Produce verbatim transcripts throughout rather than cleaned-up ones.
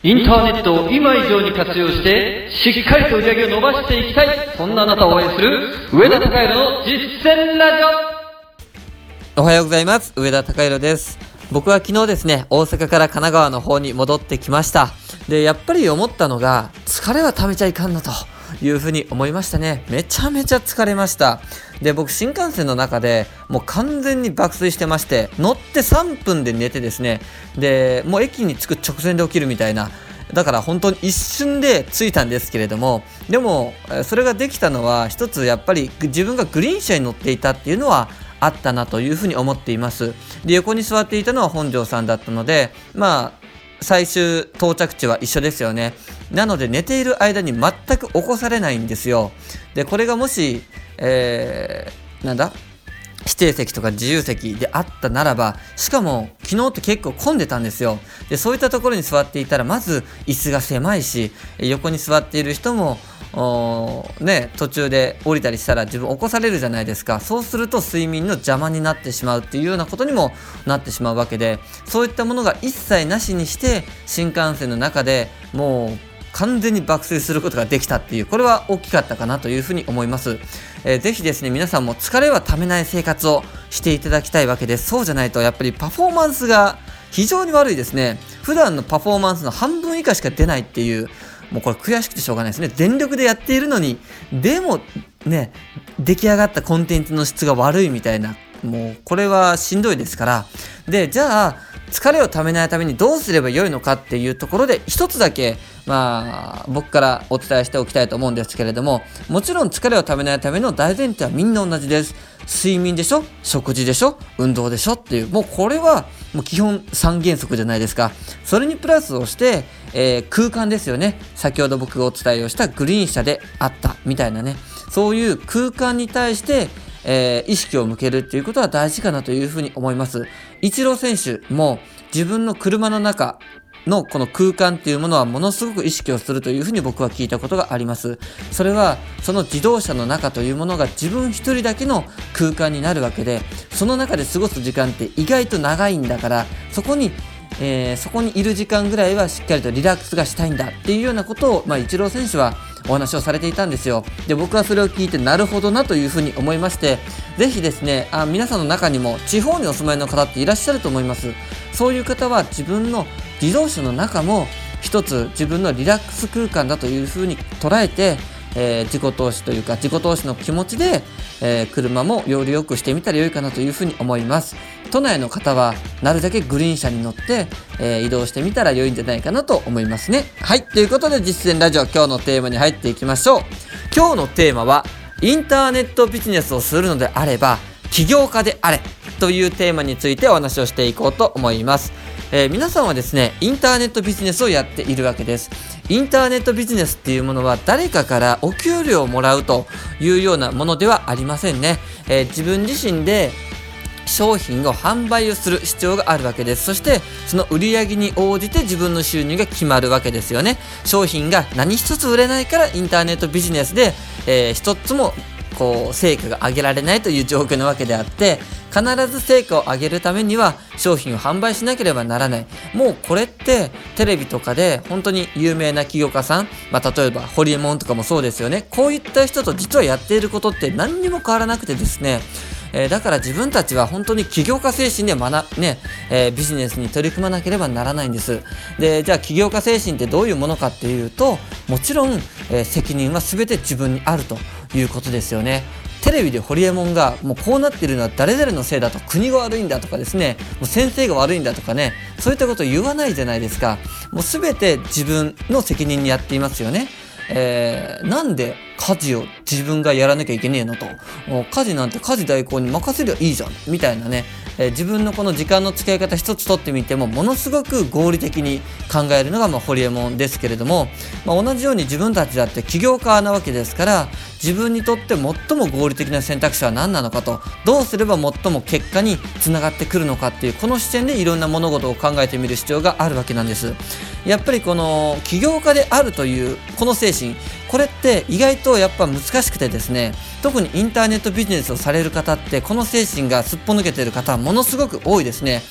インターネットを今以上に活用してしっかりと売り上げを伸ばしていきたい、そんなあなたを応援する上田貴弘の実践ラジオ。おはようございます。上田貴弘です。僕は昨日ですね、大阪から神奈川の方に戻ってきました。で、やっぱり思ったのが、疲れは溜めちゃいかんなというふうに思いましたね。めちゃめちゃ疲れました。で、僕新幹線の中でもう完全に爆睡してまして、乗ってさんぷんで寝てですね、でもう駅に着く直前で起きるみたいな、だから本当に一瞬で着いたんですけれども、でもそれができたのは一つ、やっぱり自分がグリーン車に乗っていたっていうのはあったなというふうに思っています。で、横に座っていたのは本庄さんだったので、まあ最終到着地は一緒ですよね。なので寝ている間に全く起こされないんですよ。で、これがもし、えー、なんだ指定席とか自由席であったならば、しかも昨日って結構混んでたんですよ。で、そういったところに座っていたら、まず椅子が狭いし、横に座っている人もね、途中で降りたりしたら自分起こされるじゃないですか。そうすると睡眠の邪魔になってしまうっていうようなことにもなってしまうわけで、そういったものが一切なしにして新幹線の中でもう完全に爆睡することができたっていう、これは大きかったかなというふうに思います。えー、ぜひですね、皆さんも疲れはためない生活をしていただきたいわけです。そうじゃないとやっぱりパフォーマンスが非常に悪いですね。普段のパフォーマンスの半分以下しか出ないっていう、もうこれ悔しくてしょうがないですね。全力でやっているのに、でもね、出来上がったコンテンツの質が悪いみたいな、もうこれはしんどいですから。で、じゃあ疲れをためないためにどうすればよいのかっていうところで、一つだけまあ僕からお伝えしておきたいと思うんですけれども、もちろん疲れをためないための大前提はみんな同じです。睡眠でしょ、食事でしょ、運動でしょっていう、もうこれはもう基本三原則じゃないですか。それにプラスをして、えー、空間ですよね。先ほど僕がお伝えをしたグリーン車であったみたいなね、そういう空間に対してえー、意識を向けるっていうことは大事かなというふうに思います。イチロー選手も自分の車の中のこの空間っていうものはものすごく意識をするというふうに僕は聞いたことがあります。それはその自動車の中というものが自分一人だけの空間になるわけで、その中で過ごす時間って意外と長いんだから、そこにえー、そこにいる時間ぐらいはしっかりとリラックスがしたいんだっていうようなことを、まあ、イチロー選手はお話をされていたんですよ。で、僕はそれを聞いてなるほどなというふうに思いまして、ぜひですね、あ皆さんの中にも地方にお住まいの方っていらっしゃると思います。そういう方は自分の自動車の中も一つ自分のリラックス空間だというふうに捉えて、えー、自己投資というか自己投資の気持ちで、えー、車もより良くしてみたら良いかなというふうに思います。都内の方はなるだけグリーン車に乗って、えー、移動してみたら良いんじゃないかなと思いますね。はい、ということで実践ラジオ、今日のテーマに入っていきましょう。今日のテーマは、インターネットビジネスをするのであれば起業家であれというテーマについてお話をしていこうと思います。えー、皆さんはですね、インターネットビジネスをやっているわけです。インターネットビジネスっていうものは誰かからお給料をもらうというようなものではありませんね。えー、自分自身で商品を販売をする必要があるわけです。そしてその売り上げに応じて自分の収入が決まるわけですよね。商品が何一つ売れないからインターネットビジネスで、えー、一つもこう成果が上げられないという状況なわけであって、必ず成果を上げるためには商品を販売しなければならない。もうこれってテレビとかで本当に有名な起業家さん、まあ、例えばホリエモンとかもそうですよね。こういった人と実はやっていることって何にも変わらなくてですね、えー、だから自分たちは本当に起業家精神で学、ねえー、ビジネスに取り組まなければならないんです。で、じゃあ起業家精神ってどういうものかっていうと、もちろん、えー、責任は全て自分にあるということですよね。テレビでホリエモンがもうこうなっているのは誰々のせいだと、国が悪いんだとかですね、もう先生が悪いんだとかね、そういったことを言わないじゃないですか。もう全て自分の責任にやっていますよね。えー、なんで家事を自分がやらなきゃいけねえのと、もう家事なんて家事代行に任せりゃいいじゃんみたいなね、えー、自分のこの時間の使い方一つとってみてもものすごく合理的に考えるのがまあホリエモンですけれども、まあ、同じように自分たちだって起業家なわけですから、自分にとって最も合理的な選択肢は何なのかと、どうすれば最も結果につながってくるのかっていう、この視点でいろんな物事を考えてみる必要があるわけなんです。やっぱりこの起業家であるというこの精神、これって意外とやっぱ難しくてですね、特にインターネットビジネスをされる方ってこの精神がすっぽ抜けている方はものすごく多いですね。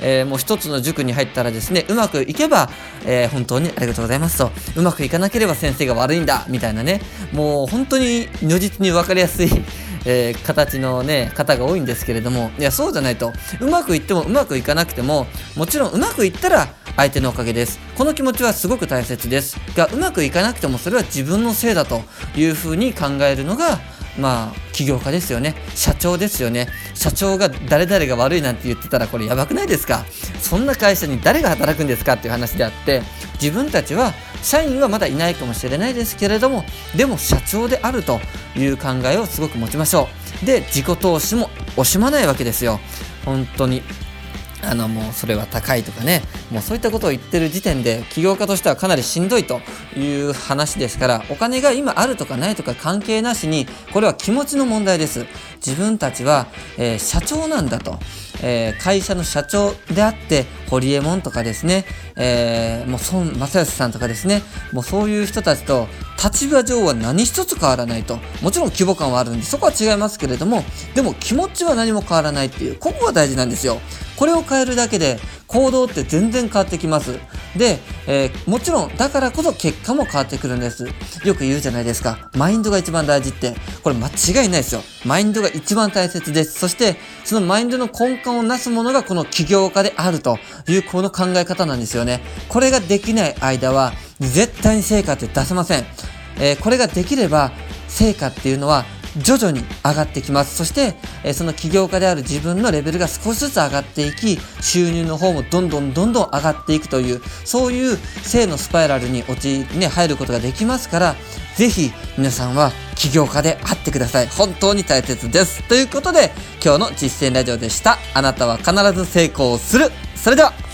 えー、もう一つの塾に入ったらですね、うまくいけば、えー、本当にありがとうございますと、うまくいかなければ先生が悪いんだみたいなね、もう本当に如実に分かりやすいえー、形のね方が多いんですけれども、いやそうじゃないと、うまくいってもうまくいかなくても、もちろんうまくいったら相手のおかげです。この気持ちはすごく大切ですが、うまくいかなくてもそれは自分のせいだというふうに考えるのがまあ起業家ですよね。社長ですよね。社長が誰々が悪いなんて言ってたらこれやばくないですか。そんな会社に誰が働くんですかっていう話であって、自分たちは社員はまだいないかもしれないですけれども、でも社長であるという考えをすごく持ちましょう。で、自己投資も惜しまないわけですよ。本当にあのもうそれは高いとかね、もうそういったことを言ってる時点で起業家としてはかなりしんどいという話ですから、お金が今あるとかないとか関係なしに、これは気持ちの問題です。自分たちは、えー、社長なんだと、えー、会社の社長であって、ホリエモンとかですね、えー、もう孫正義さんとかですね、もうそういう人たちと立場上は何一つ変わらないと。もちろん規模感はあるんでそこは違いますけれども、でも気持ちは何も変わらないっていう、ここが大事なんですよ。これを変えるだけで行動って全然変わってきます。で、えー、もちろんだからこそ結果も変わってくるんです。よく言うじゃないですか、マインドが一番大事って。これ間違いないですよ。マインドが一番大切です。そしてそのマインドの根幹をなすものがこの起業家であるというこの考え方なんですよね。これができない間は絶対に成果って出せません。えー、これができれば成果っていうのは徐々に上がってきます。そして、えー、その起業家である自分のレベルが少しずつ上がっていき、収入の方もどんどんどんどん上がっていくという、そういう正のスパイラルに落ち、ね、入ることができますから、ぜひ皆さんは起業家であってください。本当に大切です。ということで、今日の実践ラジオでした。あなたは必ず成功する。それでは。